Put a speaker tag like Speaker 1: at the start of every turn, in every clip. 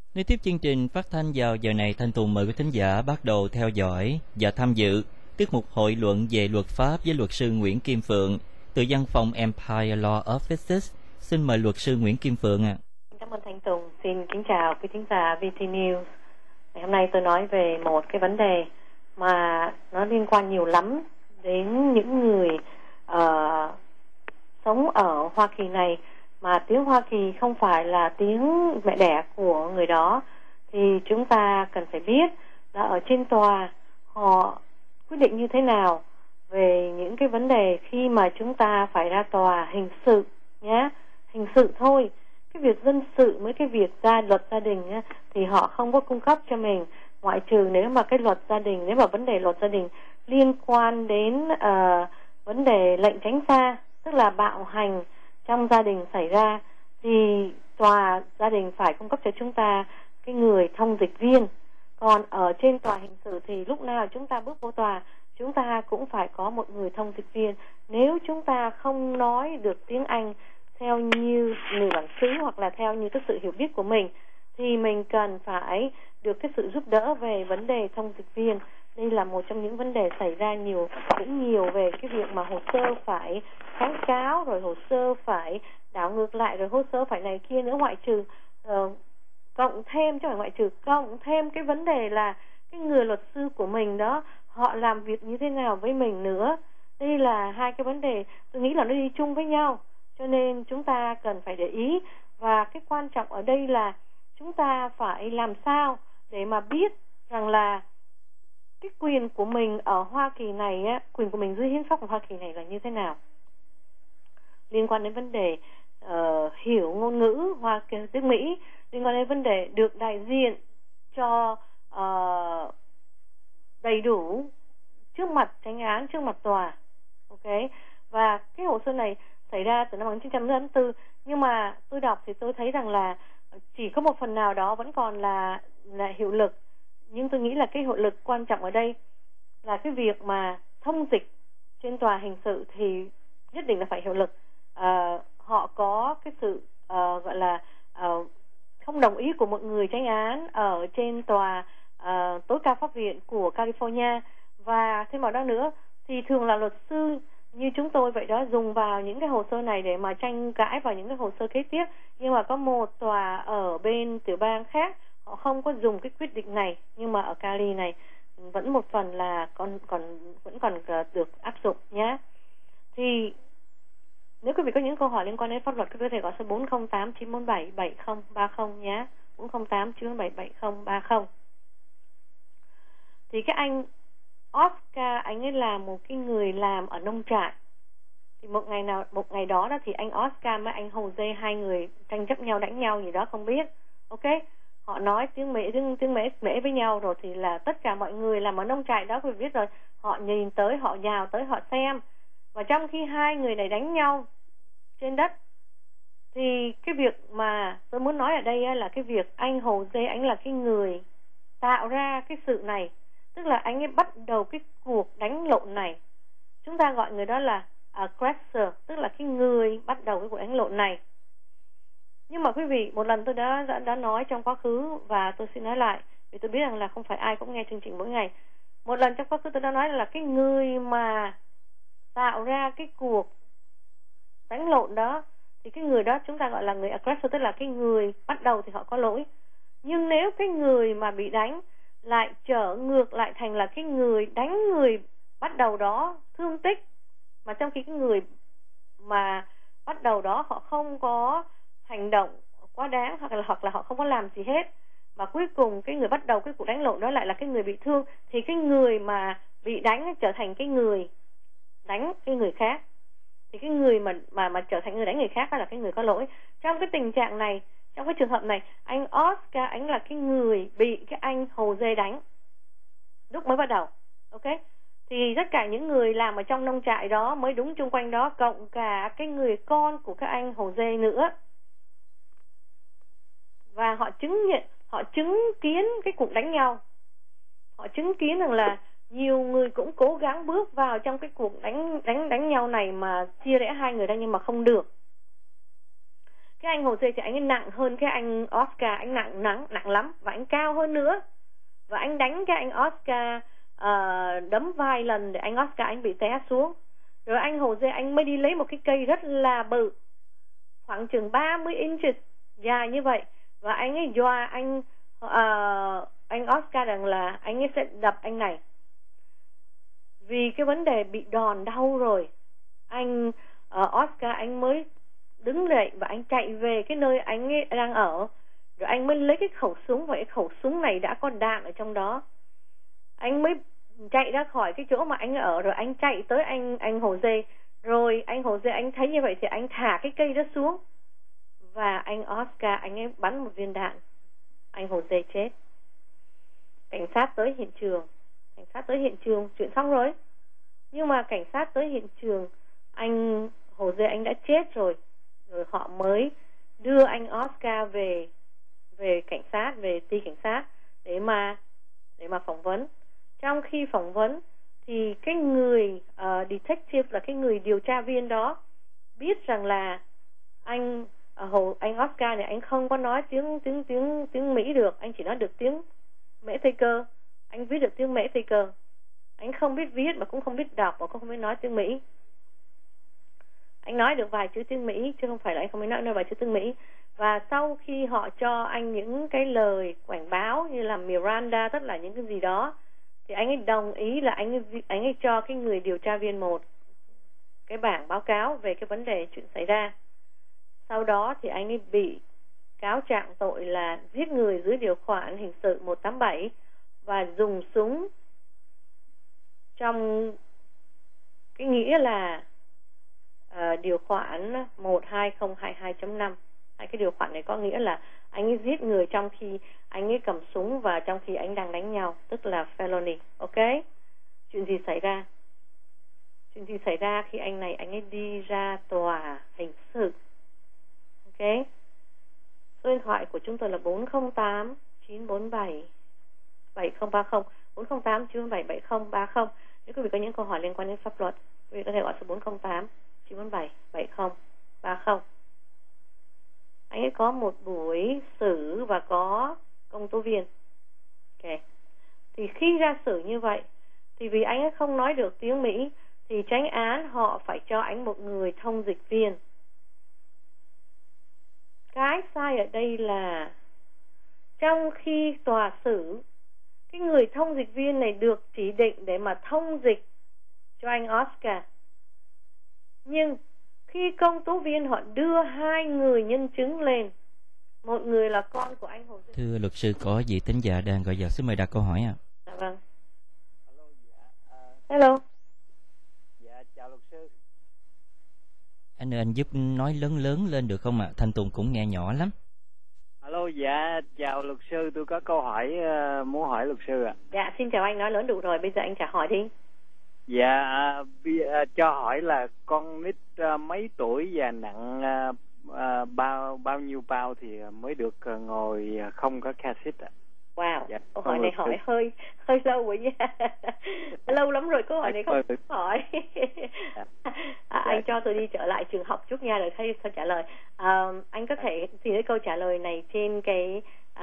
Speaker 1: Nối tiếp chương trình phát thanh vào giờ này, Thanh Tùng mời quý thính giả bắt đầu theo dõi và tham dự tiết mục hội luận về luật pháp với luật sư Nguyễn Kim Phượng từ văn phòng Empire Law Offices. Xin mời luật sư Nguyễn Kim Phượng ạ.
Speaker 2: Cảm ơn Thanh Tùng. Xin kính chào quý thính giả VT News. Ngày hôm nay tôi nói về một cái vấn đề mà nó liên quan nhiều lắm đến những người sống ở Hoa Kỳ này, mà tiếng Hoa Kỳ không phải là tiếng mẹ đẻ của người đó. Thì chúng ta cần phải biết là ở trên tòa họ quyết định như thế nào về những cái vấn đề khi mà chúng ta phải ra tòa hình sự nhé. Hình sự thôi. Cái việc dân sự với cái việc luật gia đình á, thì họ không có cung cấp cho mình, ngoại trừ nếu mà cái luật gia đình, nếu mà vấn đề luật gia đình liên quan đến vấn đề lệnh tránh xa, tức là bạo hành trong gia đình xảy ra, thì tòa gia đình phải cung cấp cho chúng ta cái người thông dịch viên. Còn ở trên tòa hình sự thì lúc nào chúng ta bước vô tòa, chúng ta cũng phải có một người thông dịch viên. Nếu chúng ta không nói được tiếng Anh theo như người bản xứ hoặc là theo như cái sự hiểu biết của mình, thì mình cần phải được cái sự giúp đỡ về vấn đề thông dịch viên. Đây là một trong những vấn đề xảy ra cũng nhiều về cái việc mà hồ sơ phải kháng cáo, rồi hồ sơ phải đảo ngược lại, rồi hồ sơ phải này kia nữa, ngoại trừ cộng thêm cái vấn đề là cái người luật sư của mình đó, họ làm việc như thế nào với mình nữa. Đây là hai cái vấn đề tôi nghĩ là nó đi chung với nhau, cho nên chúng ta cần phải để ý. Và cái quan trọng ở đây là chúng ta phải làm sao để mà biết rằng là cái quyền của mình ở Hoa Kỳ này á, quyền của mình dưới hiến pháp của Hoa Kỳ này là như thế nào, liên quan đến vấn đề hiểu ngôn ngữ Hoa Kỳ nước Mỹ, liên quan đến vấn đề được đại diện cho đầy đủ trước mặt chánh án, trước mặt tòa. Ok. Và cái hồ sơ này xảy ra từ năm 1994, nhưng mà tôi đọc thì tôi thấy rằng là chỉ có một phần nào đó vẫn còn là hiệu lực. Nhưng tôi nghĩ là cái hiệu lực quan trọng ở đây là cái việc mà thông dịch trên tòa hình sự thì nhất định là phải hiệu lực. Họ có cái sự gọi là không đồng ý của một người chánh án ở trên tòa tối cao pháp viện của California. Và thêm vào đó nữa thì thường là luật sư như chúng tôi vậy đó, dùng vào những cái hồ sơ này để mà tranh cãi vào những cái hồ sơ kế tiếp. Nhưng mà có một tòa ở bên tiểu bang khác họ không có dùng cái quyết định này, nhưng mà ở Cali này vẫn một phần là vẫn còn được áp dụng nhé. Thì nếu quý vị có những câu hỏi liên quan đến pháp luật, quý vị có thể gọi số 408-947-7030 nhé. 408-947-7030. Thì cái anh Oscar, anh ấy là một cái người làm ở nông trại. Thì một ngày đó thì anh Oscar với anh Jose, hai người tranh chấp nhau, đánh nhau gì đó không biết. Ok, họ nói tiếng mễ với nhau, rồi thì là tất cả mọi người làm ở nông trại đó, quý vị biết rồi, họ nhìn tới, họ nhào tới, họ xem. Và trong khi hai người này đánh nhau trên đất, thì cái việc mà tôi muốn nói ở đây là cái việc anh Jose, anh là cái người tạo ra cái sự này, tức là anh ấy bắt đầu cái cuộc đánh lộn này. Chúng ta gọi người đó là aggressor, tức là cái người bắt đầu cái cuộc đánh lộn này. Nhưng mà quý vị, một lần tôi đã nói trong quá khứ, và tôi xin nói lại vì tôi biết rằng là không phải ai cũng nghe chương trình mỗi ngày. Một lần trong quá khứ tôi đã nói là cái người mà tạo ra cái cuộc đánh lộn đó, thì cái người đó chúng ta gọi là người aggressor, tức là cái người bắt đầu thì họ có lỗi. Nhưng nếu cái người mà bị đánh lại trở ngược lại thành là cái người đánh người bắt đầu đó thương tích, mà trong khi cái người mà bắt đầu đó họ không có hành động quá đáng, hoặc là họ không có làm gì hết, mà cuối cùng cái người bắt đầu cái cuộc đánh lộn đó lại là cái người bị thương, thì cái người mà bị đánh trở thành cái người đánh cái người khác. Thì cái người mà trở thành người đánh người khác đó là cái người có lỗi. Trong cái tình trạng này, trong cái trường hợp này, anh Oscar anh là cái người bị cái anh Jose đánh lúc mới bắt đầu. Ok, thì tất cả những người làm ở trong nông trại đó mới đúng chung quanh đó, cộng cả cái người con của các anh Jose nữa, và họ chứng kiến cái cuộc đánh nhau. Họ chứng kiến rằng là nhiều người cũng cố gắng bước vào trong cái cuộc đánh nhau này mà chia rẽ hai người ra, nhưng mà không được. Cái anh Jose thì anh ấy nặng hơn cái anh Oscar, anh nặng lắm và anh cao hơn nữa. Và anh đánh cái anh Oscar đấm vài lần để anh Oscar anh bị té xuống. Rồi anh Jose anh mới đi lấy một cái cây rất là bự, khoảng chừng 30 inch dài như vậy, và anh ấy dọa anh Oscar rằng là anh ấy sẽ đập anh này. Vì cái vấn đề bị đòn đau rồi, anh Oscar anh mới đứng dậy và anh chạy về cái nơi anh ấy đang ở. Rồi anh mới lấy cái khẩu súng, và cái khẩu súng này đã có đạn ở trong đó. Anh mới chạy ra khỏi cái chỗ mà anh ở, rồi anh chạy tới anh Jose. Rồi anh Jose anh thấy như vậy thì anh thả cái cây đó xuống, và anh Oscar anh ấy bắn một viên đạn, anh Jose chết. Cảnh sát tới hiện trường, chuyện xong rồi. Nhưng mà cảnh sát tới hiện trường, anh Jose anh đã chết rồi. Rồi họ mới đưa anh Oscar về cảnh sát, về ty cảnh sát để mà phỏng vấn. Trong khi phỏng vấn thì cái người detective, là cái người điều tra viên đó, biết rằng là anh Oscar này anh không có nói tiếng Mỹ được, anh chỉ nói được tiếng Mễ Tây Cơ. Anh viết được tiếng Mễ Tây Cơ, anh không biết viết mà cũng không biết đọc và cũng không biết nói tiếng Mỹ. Anh nói được vài chữ tiếng Mỹ chứ không phải là anh không biết nói vài chữ tiếng Mỹ. Và sau khi họ cho anh những cái lời quảng báo như là Miranda, tức là những cái gì đó, thì anh ấy đồng ý là anh ấy cho cái người điều tra viên một cái bảng báo cáo về cái vấn đề chuyện xảy ra. Sau đó thì anh ấy bị cáo trạng tội là giết người dưới điều khoản hình sự 187 và dùng súng trong cái nghĩa là điều khoản 12022.5. Hai cái điều khoản này có nghĩa là anh ấy giết người trong khi anh ấy cầm súng và trong khi anh đang đánh nhau, tức là felony. Ok? Chuyện gì xảy ra? Chuyện gì xảy ra khi anh ấy đi ra tòa hình sự? Ok? Số điện thoại của chúng tôi là 408 947 7030, 408 947 7030. Nếu quý vị có những câu hỏi liên quan đến pháp luật, quý vị có thể gọi số 408 947 7030. Anh ấy có một buổi xử và có công tố viên. Ok. Thì khi ra xử như vậy, thì vì anh ấy không nói được tiếng Mỹ, thì chánh án họ phải cho anh một người thông dịch viên. Cái sai ở đây là trong khi tòa xử, cái người thông dịch viên này được chỉ định để mà thông dịch cho anh Oscar. Nhưng khi công tố viên họ đưa hai người nhân chứng lên, một người là con của anh Hồ.
Speaker 1: Thưa luật sư, có vị thính giả đang gọi vào, xin mời đặt câu hỏi ạ.
Speaker 2: Dạ vâng. Hello.
Speaker 3: Dạ, chào luật sư.
Speaker 1: Anh giúp nói lớn lên được không ạ? Thanh Tùng cũng nghe nhỏ lắm.
Speaker 3: Alo, dạ, chào luật sư, tôi có câu hỏi muốn hỏi luật sư ạ.
Speaker 2: Dạ, xin chào anh, nói lớn đủ rồi, bây giờ anh trả hỏi đi.
Speaker 3: Dạ, cho hỏi là con nít mấy tuổi và nặng bao nhiêu bao thì mới được ngồi không có cassette ạ?
Speaker 2: Wow,
Speaker 3: dạ,
Speaker 2: câu hỏi này hỏi hơi lâu rồi nha. Lâu lắm rồi câu hỏi này không hỏi. Anh cho tôi đi trở lại trường học chút nha, rồi thấy sao trả lời. Anh có thể tìm thấy câu trả lời này trên cái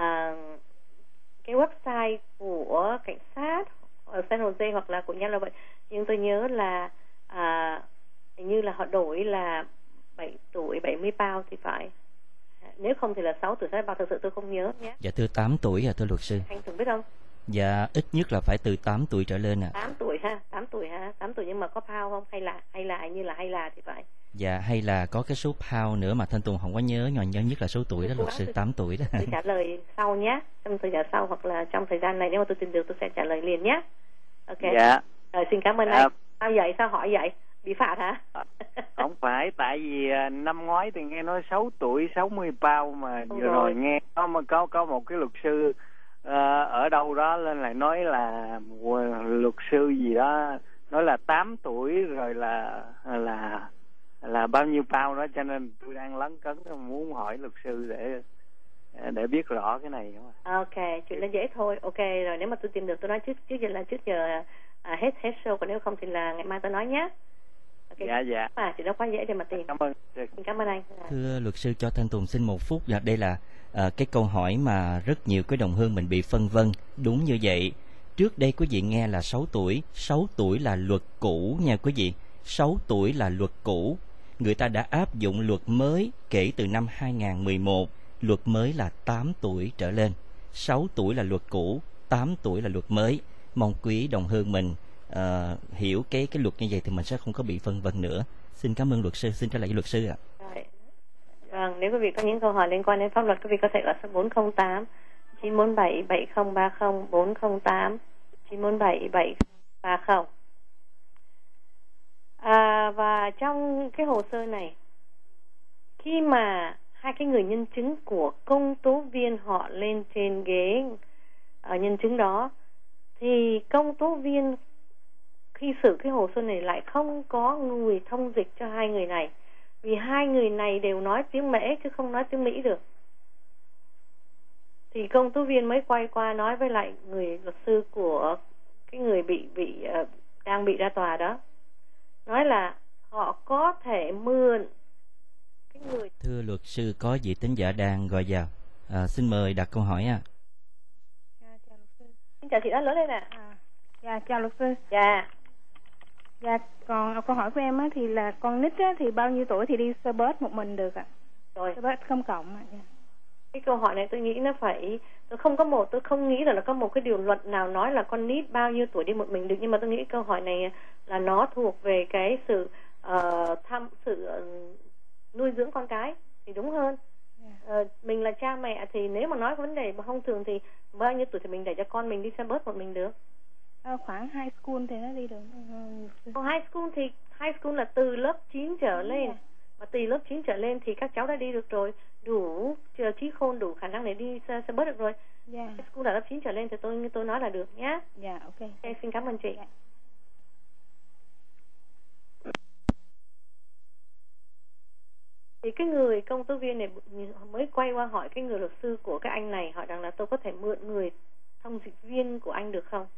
Speaker 2: website của cảnh sát ở San Jose hoặc là của nhau là vậy. Nhưng tôi nhớ là hình như là họ đổi là 7 tuổi 70 pound thì phải. Nếu không thì là 6 tuổi 60 pound, thực sự tôi không nhớ nhé.
Speaker 1: Dạ thưa 8 tuổi thưa luật sư.
Speaker 2: Anh thường biết không?
Speaker 1: Dạ ít nhất là phải từ 8 tuổi trở lên
Speaker 2: 8 tuổi ha, 8 tuổi nhưng mà có pound không? Hay là thì phải.
Speaker 1: Dạ hay là có cái số pound nữa mà Thanh Tùng không có nhớ, nhớ nhất là số tuổi đó luật sư, 8 tuổi đó.
Speaker 2: Tôi trả lời sau nhé, trong thời gian sau hoặc là trong thời gian này nếu mà tôi tìm được tôi sẽ trả lời liền nhé. Ok.
Speaker 3: Dạ.
Speaker 2: Rồi xin cảm ơn anh. Sao vậy? Sao hỏi vậy? Bị phạt hả?
Speaker 3: Không phải, tại vì năm ngoái thì nghe nói 6 tuổi 60 pound mà vừa rồi nghe có một cái luật sư ở đâu đó lên lại nói là luật sư gì đó nói là 8 tuổi rồi là bao nhiêu pound đó, cho nên tôi đang lấn cấn muốn hỏi luật sư để biết rõ cái này.
Speaker 2: Ok, chuyện đó dễ thôi. Ok, rồi nếu mà tôi tìm được tôi nói trước giờ hết show, còn nếu không thì là ngày mai tôi nói nhé.
Speaker 3: Dạ.
Speaker 2: Mà chị đâu quá dễ để mà tìm.
Speaker 3: Cảm ơn.
Speaker 2: Cảm ơn anh.
Speaker 1: Thưa luật sư cho Thanh Tùng xin 1 phút. Và đây là cái câu hỏi mà rất nhiều cái đồng hương mình bị phân vân. Đúng như vậy. Trước đây quý vị nghe là 6 tuổi. 6 tuổi là luật cũ nha quý vị. 6 tuổi là luật cũ. Người ta đã áp dụng luật mới kể từ năm 2011. Luật mới là 8 tuổi trở lên. 6 tuổi là luật cũ, 8 tuổi là luật mới. Mong quý đồng hương mình hiểu cái luật như vậy thì mình sẽ không có bị phân vân nữa. Xin cảm ơn luật sư, xin trả lại luật sư ạ.
Speaker 2: Nếu quý vị có những câu hỏi liên quan đến pháp luật, quý vị có thể gọi số 408 947 7030 408 947 7030. Và trong cái hồ sơ này, khi mà hai cái người nhân chứng của công tố viên họ lên trên ghế nhân chứng đó, thì công tố viên khi xử cái hồ sơ này lại không có người thông dịch cho hai người này, vì hai người này đều nói tiếng Mễ chứ không nói tiếng Mỹ được. Thì công tố viên mới quay qua nói với lại người luật sư của cái người đang bị ra tòa đó, nói là họ có thể mượn cái người.
Speaker 1: Thưa luật sư, có vị thính giả đang gọi vào. Xin mời đặt câu hỏi ạ.
Speaker 4: Chào luật sư.
Speaker 2: Xin chào chị đó, lớn lên ạ.
Speaker 4: Dạ, chào luật sư.
Speaker 2: Dạ.
Speaker 4: Dạ, còn câu hỏi của em á, thì là con nít á, thì bao nhiêu tuổi thì đi xe bus một mình được ạ?
Speaker 2: Rồi.
Speaker 4: Xe bus công cộng ạ. Dạ.
Speaker 2: Cái câu hỏi này tôi nghĩ nó phải, tôi không nghĩ là có một cái điều luật nào nói là con nít bao nhiêu tuổi đi một mình được, nhưng mà tôi nghĩ câu hỏi này là nó thuộc về cái sự nuôi dưỡng con cái thì đúng hơn. Mình là cha mẹ thì nếu mà nói vấn đề mà thông thường thì bao nhiêu tuổi thì mình để cho con mình đi xe bus một mình được?
Speaker 4: Khoảng high school thì nó đi được.
Speaker 2: High school là từ lớp 9 trở lên. Mà từ lớp 9 trở lên thì các cháu đã đi được rồi, đủ trí khôn, đủ khả năng để đi xe bus được rồi.
Speaker 4: High
Speaker 2: school là lớp 9 trở lên thì tôi nói là được nhé.
Speaker 4: Dạ, ok.
Speaker 2: Xin cảm ơn chị. Thì cái người công tố viên này mới quay qua hỏi cái người luật sư của cái anh này, hỏi rằng là tôi có thể mượn người thông dịch viên của anh được không?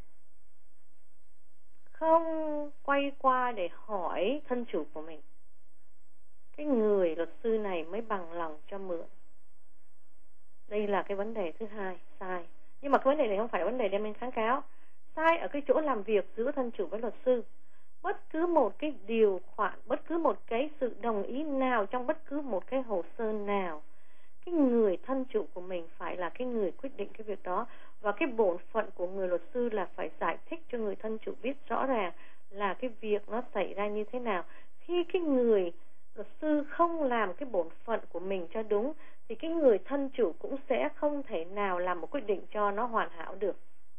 Speaker 2: Không quay qua để hỏi thân chủ của mình. Cái người luật sư này mới bằng lòng cho mượn. Đây là cái vấn đề thứ hai, sai. Nhưng mà cái vấn đề này không phải là vấn đề đem lên kháng cáo. Sai ở cái chỗ làm việc giữa thân chủ với luật sư. Bất cứ một cái điều khoản, bất cứ một cái sự đồng ý nào trong bất cứ một cái hồ sơ nào, cái người thân chủ của mình phải là cái người quyết định cái việc đó. Và cái bổn phận của người luật sư là phải giải thích cho người thân chủ biết rõ ràng là cái việc nó xảy ra như thế nào. Khi cái người luật sư không làm cái bổn phận của mình cho đúng thì cái người thân chủ cũng sẽ không thể nào làm một quyết định cho nó hoàn hảo được.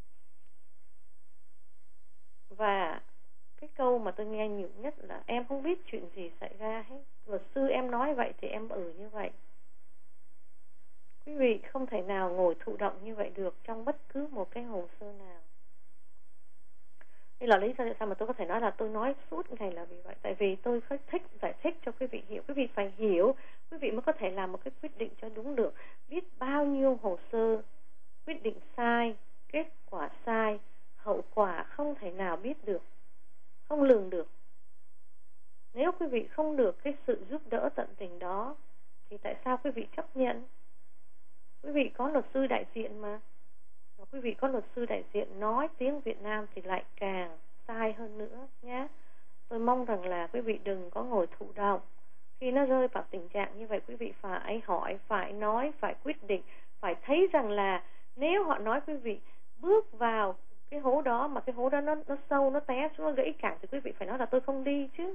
Speaker 2: Và cái câu mà tôi nghe nhiều nhất là em không biết chuyện gì xảy ra hết, luật sư em nói vậy thì em như vậy. Quý vị không thể nào ngồi thụ động như vậy được trong bất cứ một cái hồ sơ nào. Đây là lý do tại sao mà tôi có thể nói là tôi nói suốt ngày là vì vậy. Tại vì tôi thích giải thích cho quý vị hiểu. Quý vị phải hiểu, quý vị mới có thể làm một cái quyết định cho đúng được. Biết bao nhiêu hồ sơ, quyết định sai, kết quả sai, hậu quả không thể nào biết được, không lường được. Nếu quý vị không được cái sự giúp đỡ tận tình đó thì tại sao quý vị chấp nhận? Quý vị có luật sư đại diện mà. Và quý vị có luật sư đại diện nói tiếng Việt Nam thì lại càng sai hơn nữa nhé. Tôi mong rằng là quý vị đừng có ngồi thụ động. Khi nó rơi vào tình trạng như vậy, quý vị phải hỏi, phải nói, phải quyết định, phải thấy rằng là nếu họ nói quý vị bước vào cái hố đó mà cái hố đó nó sâu, nó té xuống, nó gãy cẳng thì quý vị phải nói là tôi không đi chứ.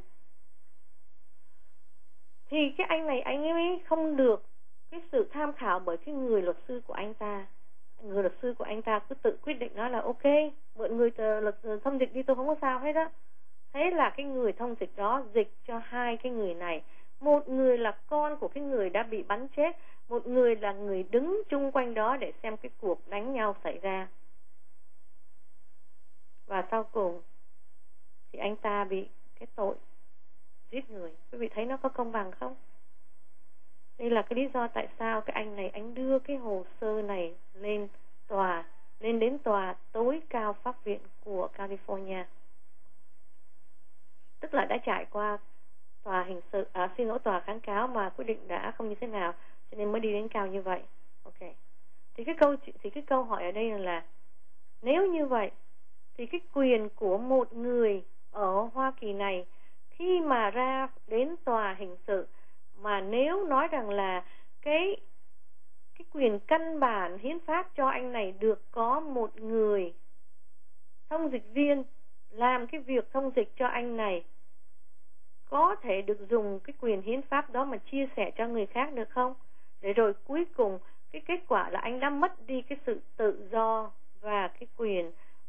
Speaker 2: Thì cái anh này anh ấy không được cái sự tham khảo bởi cái người luật sư của anh ta. Người luật sư của anh ta cứ tự quyết định nói là ok, mượn người luật thông dịch đi, tôi không có sao hết á. Thế là cái người thông dịch đó dịch cho hai cái người này. Một người là con của cái người đã bị bắn chết, một người là người đứng chung quanh đó để xem cái cuộc đánh nhau xảy ra. Và sau cùng thì anh ta bị cái tội giết người. Quý vị thấy nó có công bằng không? Đây là cái lý do tại sao cái anh này anh đưa cái hồ sơ này lên đến tòa tối cao pháp viện của California. Tức là đã trải qua đó mà quyết định đã không như thế nào, cho nên mới đi đến cao như vậy. Ok. Thì cái câu hỏi ở đây là nếu như vậy thì cái quyền của một người ở Hoa Kỳ này khi mà ra đến tòa hình sự, mà nếu nói rằng là cái quyền căn bản hiến pháp cho anh này được có một người thông dịch viên làm cái việc thông dịch cho anh này, có thể được dùng cái quyền hiến pháp đó mà chia sẻ cho người khác được không? Để rồi cuối cùng cái kết quả là anh đã mất đi cái sự tự do và cái quyền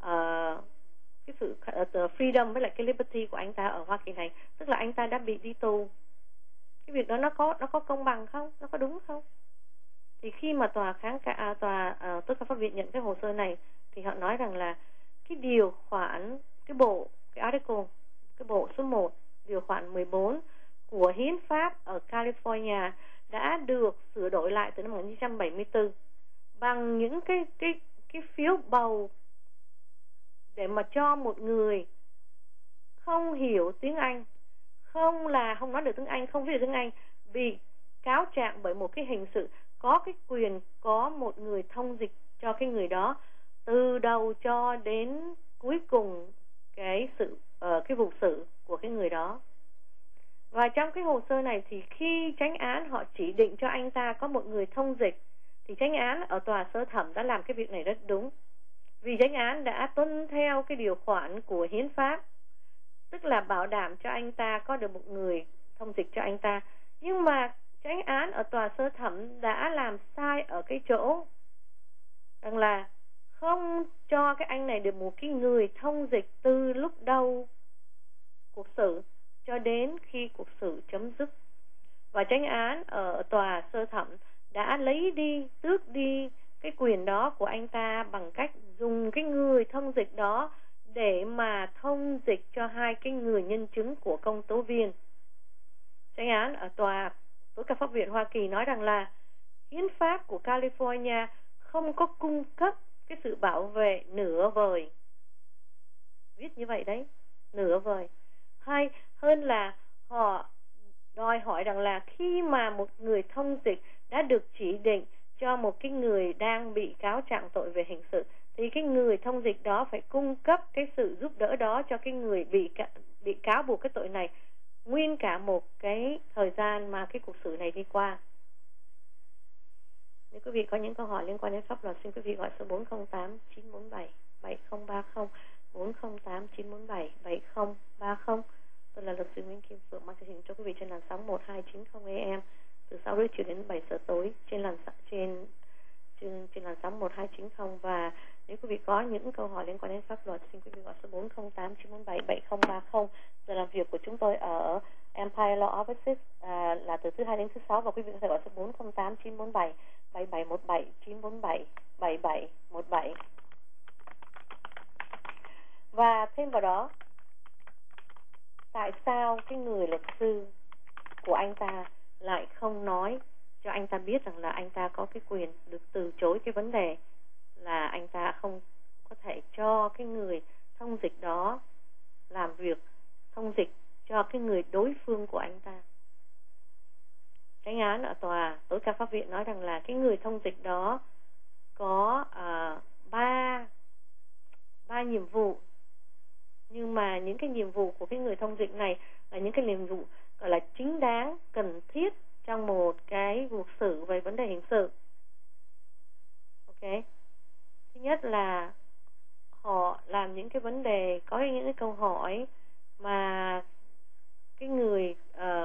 Speaker 2: cái sự freedom với lại cái liberty của anh ta ở Hoa Kỳ này, tức là anh ta đã bị đi tù. Cái việc đó nó có công bằng không? Nó có đúng không? Thì khi mà tòa tối cao pháp viện nhận cái hồ sơ này thì họ nói rằng là cái điều khoản cái article, cái bộ số 1 điều khoản 14 của hiến pháp ở California đã được sửa đổi lại từ năm 1974 bằng những cái phiếu bầu để mà cho một người không hiểu tiếng Anh, không nói được tiếng Anh, không viết được tiếng Anh, bị cáo trạng bởi một cái hình sự, có cái quyền có một người thông dịch cho cái người đó từ đầu cho đến cuối cùng cái vụ xử của cái người đó. Và trong cái hồ sơ này thì khi chánh án họ chỉ định cho anh ta có một người thông dịch, thì chánh án ở tòa sơ thẩm đã làm cái việc này rất đúng. Vì chánh án đã tuân theo cái điều khoản của hiến pháp, tức là bảo đảm cho anh ta có được một người thông dịch cho anh ta. Nhưng mà chánh án ở tòa sơ thẩm đã làm sai ở cái chỗ rằng là không cho cái anh này được một cái người thông dịch từ lúc đầu cuộc xử cho đến khi cuộc xử chấm dứt. Và chánh án ở tòa sơ thẩm đã tước đi cái quyền đó của anh ta bằng cách dùng cái người thông dịch đó để mà thông dịch cho hai cái người nhân chứng của công tố viên. Chánh án ở tòa tối cao pháp viện Hoa Kỳ nói rằng là hiến pháp của California không có cung cấp cái sự bảo vệ nửa vời. Viết như vậy đấy, nửa vời. Hay hơn là họ đòi hỏi rằng là khi mà một người thông dịch đã được chỉ định cho một cái người đang bị cáo trạng tội về hình sự, thì cái người thông dịch đó phải cung cấp cái sự giúp đỡ đó cho cái người bị cáo buộc cái tội này nguyên cả một cái thời gian mà cái cuộc xử này đi qua. Nếu quý vị có những câu hỏi liên quan đến pháp luật, xin quý vị gọi số 408-947-7030, 408-947-7030. Tôi là luật sư Nguyễn Kim Phượng, mang chương trình cho quý vị trên làn sóng 1290 AM từ 6 rưỡi chiều đến 7 giờ tối trên làn sóng 1290. Và nếu quý vị có những câu hỏi liên quan đến pháp luật, xin quý vị gọi số 408-947-7030. Giờ làm việc của chúng tôi ở Empire Law Offices là từ thứ Hai đến thứ Sáu, và quý vị có thể gọi số 408-947-7717, 947-7717. Và thêm vào đó, tại sao cái người luật sư của anh ta lại không nói cho anh ta biết rằng là anh ta có cái quyền được từ chối cái vấn đề là anh ta không có thể cho cái người thông dịch đó làm việc thông dịch cho cái người đối phương của anh ta. Chánh án ở tòa tối cao pháp viện nói rằng là cái người thông dịch đó có ba nhiệm vụ, nhưng mà những cái nhiệm vụ của cái người thông dịch này là những cái nhiệm vụ gọi là chính đáng, cần thiết trong một cái cuộc xử về vấn đề hình sự. Ok. Thứ nhất là họ làm những cái vấn đề, có những cái câu hỏi mà cái người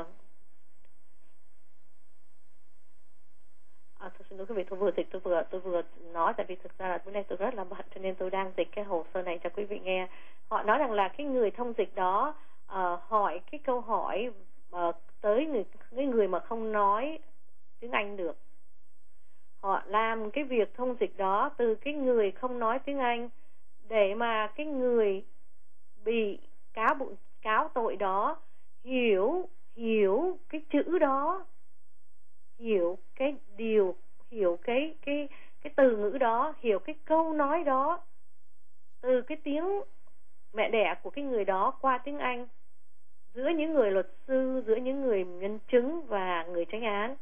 Speaker 2: tôi xin lỗi quý vị, tôi vừa nói, tại vì thực ra là bữa nay tôi rất là bận cho nên tôi đang dịch cái hồ sơ này cho quý vị nghe. Họ nói rằng là cái người thông dịch đó hỏi cái câu hỏi tới người mà không nói tiếng Anh được. Họ làm cái việc thông dịch đó từ cái người không nói tiếng Anh để mà cái người bị cáo tội đó hiểu cái chữ đó, hiểu cái điều, hiểu cái từ ngữ đó, hiểu cái câu nói đó từ cái tiếng mẹ đẻ của cái người đó qua tiếng Anh, giữa những người luật sư, giữa những người nhân chứng và người tranh án.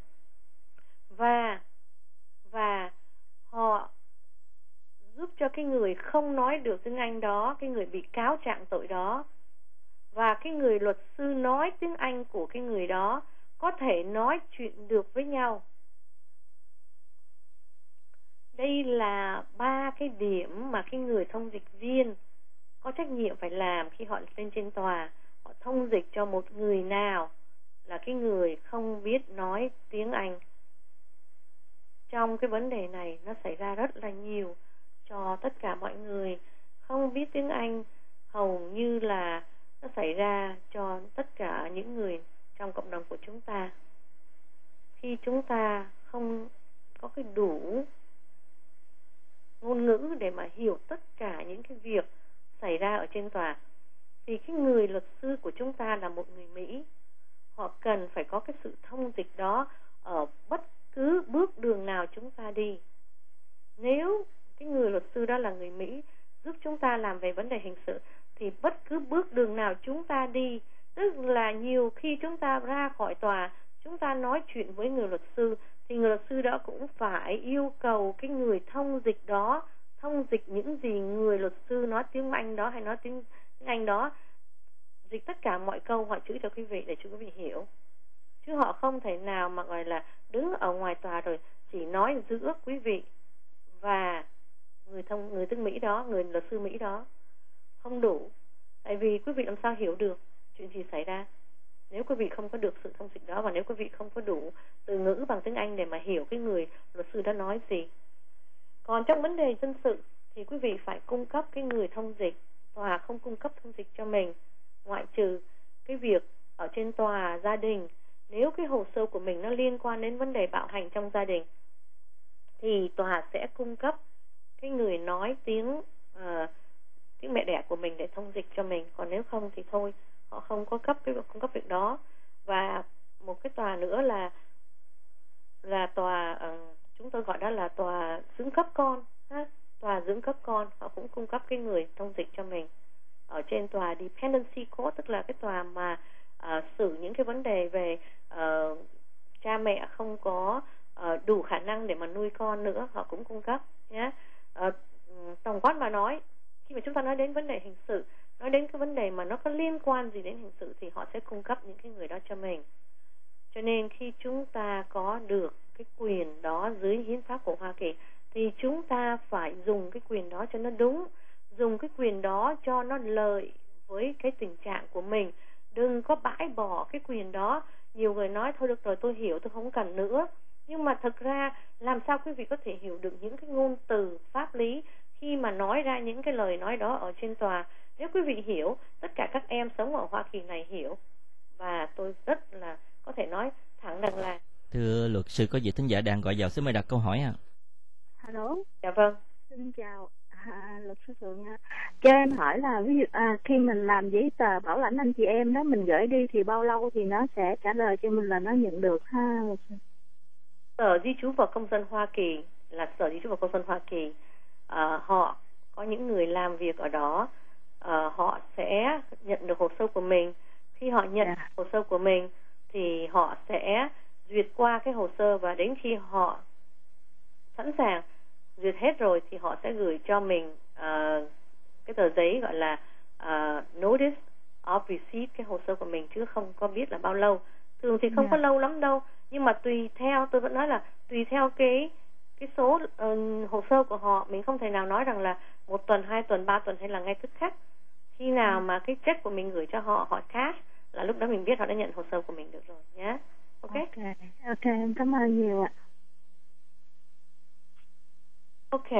Speaker 2: Và họ giúp cho cái người không nói được tiếng Anh đó, cái người bị cáo trạng tội đó, và cái người luật sư nói tiếng Anh của cái người đó có thể nói chuyện được với nhau. Đây là 3 cái điểm mà cái người thông dịch viên có trách nhiệm phải làm khi họ lên trên tòa. Họ thông dịch cho một người nào là cái người không biết nói tiếng Anh. Trong cái vấn đề này nó xảy ra rất là nhiều cho tất cả mọi người không biết tiếng Anh, hầu như là nó xảy ra cho tất cả những người trong cộng đồng của chúng ta. Khi chúng ta không có cái đủ ngôn ngữ để mà hiểu tất cả những cái việc xảy ra ở trên tòa, thì cái người luật sư của chúng ta là một người Mỹ. Họ cần phải có cái sự thông dịch đó ở bất cứ bước đường nào chúng ta đi. Nếu cái người luật sư đó là người Mỹ giúp chúng ta làm về vấn đề hình sự, thì bất cứ bước đường nào chúng ta đi, tức là nhiều khi chúng ta ra khỏi tòa, chúng ta nói chuyện với người luật sư, thì người luật sư đó cũng phải yêu cầu cái người thông dịch đó thông dịch những gì người luật sư nói tiếng Anh đó hay nói tiếng Anh đó, dịch tất cả mọi câu mọi chữ cho quý vị để cho quý vị hiểu. Chứ họ không thể nào mà gọi là đứng ở ngoài tòa rồi chỉ nói giữa quý vị và người tiếng Mỹ đó, người luật sư Mỹ đó. Không đủ. Tại vì quý vị làm sao hiểu được chuyện gì xảy ra nếu quý vị không có được sự thông dịch đó, và nếu quý vị không có đủ từ ngữ bằng tiếng Anh để mà hiểu cái người luật sư đã nói gì. Còn trong vấn đề dân sự thì quý vị phải cung cấp cái người thông dịch. Tòa không cung cấp thông dịch cho mình, ngoại trừ cái việc ở trên tòa gia đình, nếu cái hồ sơ của mình nó liên quan đến vấn đề bạo hành trong gia đình, thì tòa sẽ cung cấp cái người nói tiếng mẹ đẻ của mình để thông dịch cho mình. Còn nếu không thì thôi, họ không có cung cấp việc đó. Và một cái tòa nữa là tòa chúng tôi gọi đó là tòa dưỡng cấp con ha. Tòa dưỡng cấp con họ cũng cung cấp cái người thông dịch cho mình. Ở trên tòa dependency court, tức là cái tòa mà xử những cái vấn đề về cha mẹ không có đủ khả năng để mà nuôi con nữa, họ cũng cung cấp nhé. Tổng quát mà nói, khi mà chúng ta nói đến vấn đề hình sự, nói đến cái vấn đề mà nó có liên quan gì đến hình sự, thì họ sẽ cung cấp những cái người đó cho mình. Cho nên khi chúng ta có được cái quyền đó dưới hiến pháp của Hoa Kỳ, thì chúng ta phải dùng cái quyền đó cho nó đúng, dùng cái quyền đó cho nó lợi với cái tình trạng của mình. Đừng có bãi bỏ cái quyền đó. Nhiều người nói thôi được rồi, tôi hiểu, tôi không cần nữa. Nhưng mà thực ra làm sao quý vị có thể hiểu được những cái ngôn từ pháp lý khi mà nói ra những cái lời nói đó ở trên tòa? Nếu quý vị hiểu, tất cả các em sống ở Hoa Kỳ này hiểu. Và tôi rất là có thể nói thẳng rằng là...
Speaker 1: Thưa luật sư, có vị thính giả đang gọi vào, xin mời đặt câu hỏi ạ.
Speaker 4: Alo.
Speaker 2: Dạ vâng.
Speaker 4: Xin chào luật sư Phượng. Cho em hỏi là ví dụ khi mình làm giấy tờ bảo lãnh anh chị em đó, mình gửi đi thì bao lâu thì nó sẽ trả lời cho mình là nó nhận được ha luật sư?
Speaker 2: Sở Di trú và Công dân Hoa Kỳ là Sở Di trú và Công dân Hoa Kỳ. Họ có những người làm việc ở đó, họ sẽ nhận được hồ sơ của mình. Khi họ nhận hồ sơ của mình thì họ sẽ duyệt qua cái hồ sơ, và đến khi họ sẵn sàng duyệt hết rồi thì họ sẽ gửi cho mình cái tờ giấy gọi là Notice of Receipt, cái hồ sơ của mình, chứ không có biết là bao lâu. Thường thì không có lâu lắm đâu, nhưng mà tùy theo, tôi vẫn nói là tùy theo cái số hồ sơ của họ. Mình không thể nào nói rằng là 1 tuần, 2 tuần, 3 tuần hay là ngay tức khắc. Khi nào mà cái check của mình gửi cho họ, họ cash, là lúc đó mình biết họ đã nhận hồ sơ của mình được rồi nhé. Ok,
Speaker 4: em cảm ơn nhiều ạ.
Speaker 2: Ok.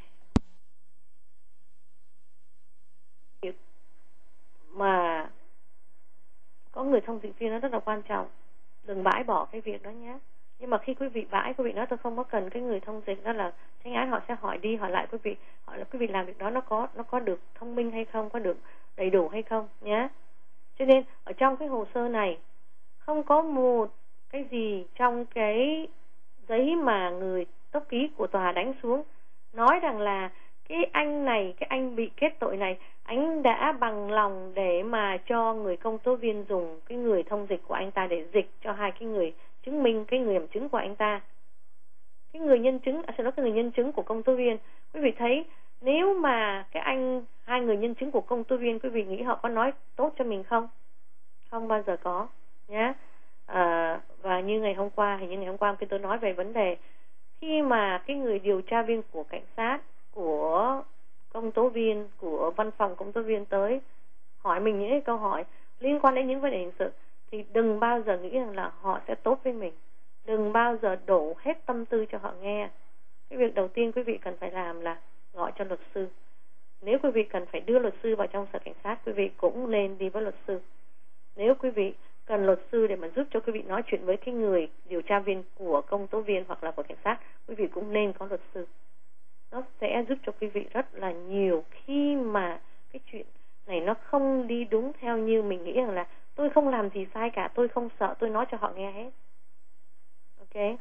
Speaker 2: Mà có người thông dịch viên nó rất là quan trọng. Đừng bãi bỏ cái việc đó nhé. Nhưng mà khi quý vị bãi, quý vị nói tôi không có cần cái người thông dịch, đó là tranh án họ sẽ hỏi đi hỏi lại quý vị, hỏi là quý vị làm việc đó nó có được thông minh hay không, có được đầy đủ hay không nhé. Cho nên ở trong cái hồ sơ này không có một cái gì trong cái giấy mà người tốc ký của tòa đánh xuống nói rằng là cái anh này, cái anh bị kết tội này, anh đã bằng lòng để mà cho người công tố viên dùng cái người thông dịch của anh ta để dịch cho hai cái người chứng minh, cái người làm chứng của anh ta, cái người nhân chứng, cái người nhân chứng của công tố viên. Quý vị thấy nếu mà hai người nhân chứng của công tố viên, quý vị nghĩ họ có nói tốt cho mình không? Không bao giờ có nhé. Và như ngày hôm qua khi tôi nói về vấn đề khi mà cái người điều tra viên của cảnh sát, của công tố viên, của văn phòng công tố viên tới hỏi mình những cái câu hỏi liên quan đến những vấn đề hình sự, thì đừng bao giờ nghĩ rằng là họ sẽ tốt với mình. Đừng bao giờ đổ hết tâm tư cho họ nghe. Cái việc đầu tiên quý vị cần phải làm là gọi cho luật sư. Nếu quý vị cần phải đưa luật sư vào trong sở cảnh sát, quý vị cũng nên đi với luật sư. Nếu quý vị cần luật sư để mà giúp cho quý vị nói chuyện với cái người điều tra viên của công tố viên hoặc là của cảnh sát, quý vị cũng nên có luật sư. Nó sẽ giúp cho quý vị rất là nhiều khi mà cái chuyện này nó không đi đúng theo như mình nghĩ rằng là tôi không làm gì sai cả, tôi không sợ, tôi nói cho họ nghe hết. Ok.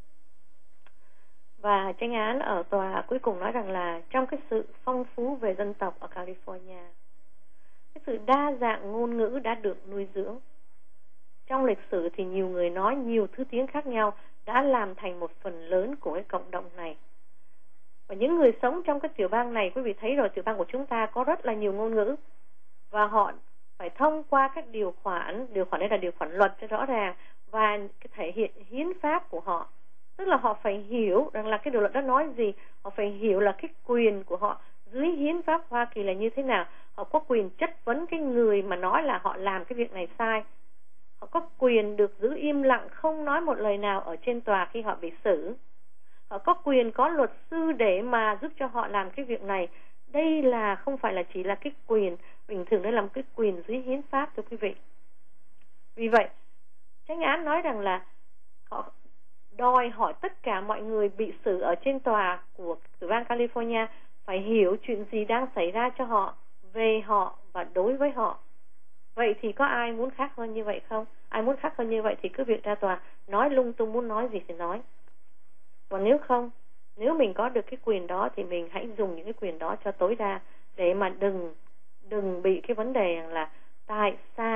Speaker 2: Và chánh án ở tòa cuối cùng nói rằng là trong cái sự phong phú về dân tộc ở California, cái sự đa dạng ngôn ngữ đã được nuôi dưỡng. Trong lịch sử thì nhiều người nói nhiều thứ tiếng khác nhau đã làm thành một phần lớn của cái cộng đồng này. Và những người sống trong cái tiểu bang này, quý vị thấy rồi, tiểu bang của chúng ta có rất là nhiều ngôn ngữ. Và họ phải thông qua các điều khoản đây là điều khoản luật cho rõ ràng, và cái thể hiện hiến pháp của họ. Tức là họ phải hiểu rằng là cái điều luật đó nói gì, họ phải hiểu là cái quyền của họ dưới hiến pháp Hoa Kỳ là như thế nào. Họ có quyền chất vấn cái người mà nói là họ làm cái việc này sai. Họ có quyền được giữ im lặng, không nói một lời nào ở trên tòa khi họ bị xử. Họ có quyền có luật sư để mà giúp cho họ làm cái việc này. Đây là không phải là chỉ là cái quyền bình thường, đây là một cái quyền dưới hiến pháp thưa quý vị. Vì vậy, chánh án nói rằng là họ đòi hỏi tất cả mọi người bị xử ở trên tòa của tiểu bang California phải hiểu chuyện gì đang xảy ra cho họ, về họ và đối với họ. Vậy thì có ai muốn khác hơn như vậy không? Ai muốn khác hơn như vậy thì cứ việc ra tòa nói lung tung, muốn nói gì thì nói. Còn nếu không, nếu mình có được cái quyền đó thì mình hãy dùng những cái quyền đó cho tối đa, để mà đừng bị cái vấn đề là tại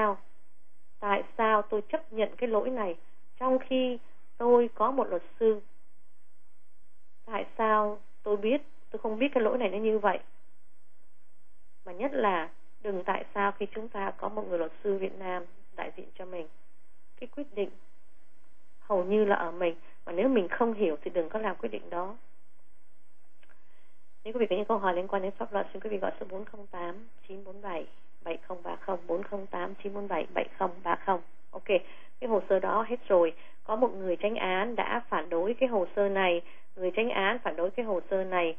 Speaker 2: sao tôi chấp nhận cái lỗi này trong khi tôi có một luật sư. Tại sao tôi không biết cái lỗi này nó như vậy. Mà nhất là đừng tại sao khi chúng ta có một người luật sư Việt Nam đại diện cho mình. Cái quyết định hầu như là ở mình, mà nếu mình không hiểu thì đừng có làm quyết định đó. Nếu quý vị có những câu hỏi liên quan đến pháp luật, xin quý vị gọi số 408-947-7030, 408-947-7030. Ok, cái hồ sơ đó hết rồi. Có một người chánh án đã phản đối cái hồ sơ này. Người chánh án phản đối cái hồ sơ này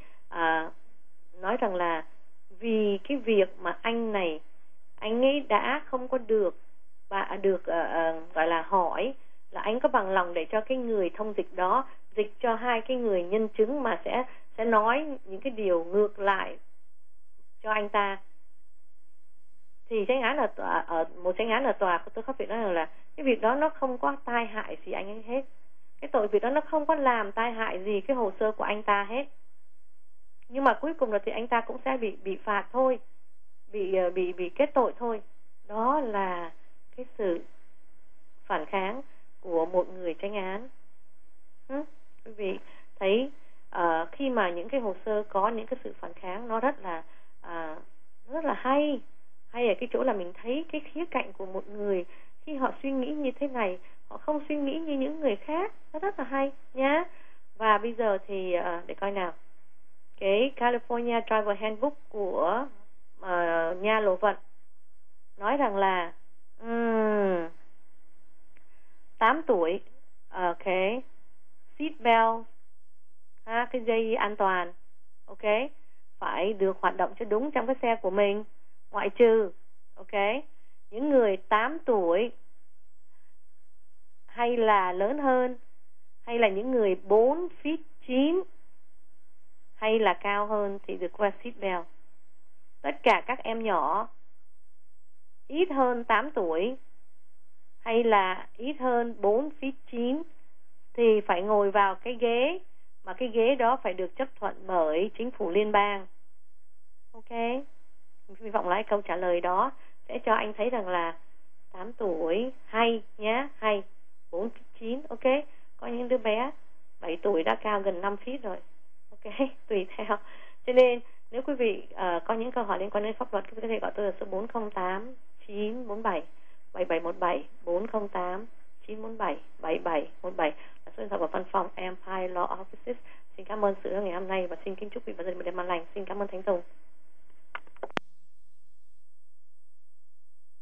Speaker 2: nói rằng là vì cái việc mà anh ấy đã không có được gọi là hỏi là anh có bằng lòng để cho cái người thông dịch đó dịch cho hai cái người nhân chứng mà sẽ nói những cái điều ngược lại cho anh ta. Thì chánh án một chánh án ở tòa của tôi có việc nói rằng là cái việc đó nó không có tai hại gì anh ấy hết. Cái tội việc đó nó không có làm tai hại gì cái hồ sơ của anh ta hết. Nhưng mà cuối cùng là thì anh ta cũng sẽ bị phạt thôi, bị kết tội thôi. Đó là cái sự phản kháng của một người chánh án. Quý vị thấy khi mà những cái hồ sơ có những cái sự phản kháng, nó rất là hay ở cái chỗ là mình thấy cái khía cạnh của một người khi họ suy nghĩ như thế này, họ không suy nghĩ như những người khác. Nó rất là hay nhá. Và bây giờ thì để coi nào, cái California Driver Handbook của nhà lộ vận nói rằng là 8 tuổi, ok, seat belt, cái dây an toàn, ok, phải được hoạt động cho đúng trong cái xe của mình, ngoại trừ, ok, những người 8 tuổi hay là lớn hơn, hay là những người 4 feet 9 hay là cao hơn thì được qua seat belt. Tất cả các em nhỏ ít hơn 8 tuổi hay là ít hơn 4 feet 9 thì phải ngồi vào cái ghế, mà cái ghế đó phải được chấp thuận bởi chính phủ liên bang. Ok, hy vọng là câu trả lời đó sẽ cho anh thấy rằng là 8 tuổi hay nhé, hay. 4 9, ok. Có những đứa bé 7 tuổi đã cao gần 5 feet rồi. Ok, tùy theo. Cho nên nếu quý vị có những câu hỏi liên quan đến pháp luật, quý vị có thể gọi tôi ở số 408 947 7717, 408 947 7717, số điện thoại của văn phòng Empire Law Offices. Xin cảm ơn sự ngày hôm nay và xin kính chúc quý vị và gia đình một đêm an lành. Xin cảm ơn Thánh Tùng.